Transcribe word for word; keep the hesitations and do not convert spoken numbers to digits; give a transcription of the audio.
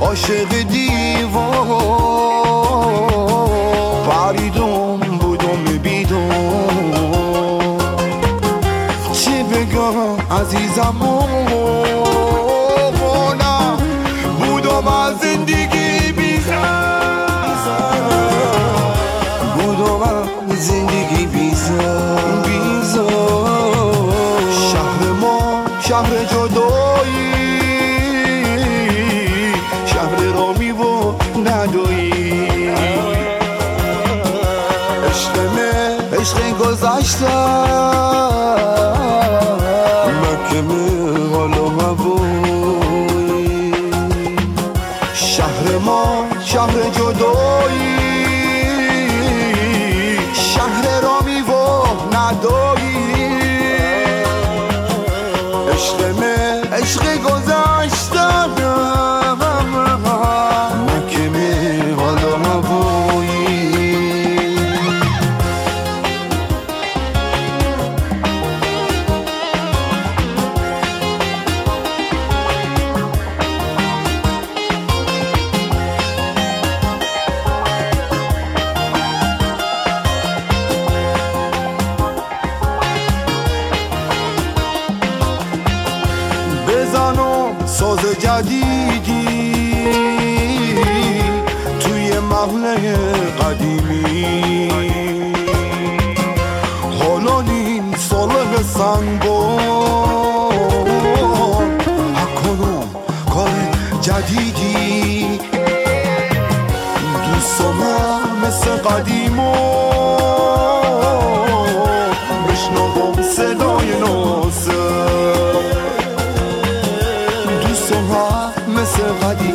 عاشق دیوار پریدم بودم بیدم چی بگم عزیزم نه بودم از زندگی بیزار بودم از زندگی بیزار بیزار شهر ما شهر جدایی شهر رامی و ندایی عشق من عشق گذشته مکه من حالا هوایی شهر ما شهر جدایی شهر رامی و ندایی عشق من عشق گذشته مکه من حالا هوایی بزنم ساز جدیدی توی محله قدیمی حالا این ساله سنگان کنم کار جدیدی دوستم مثل قدیمان بشنوم صدای نازه مثل قدیم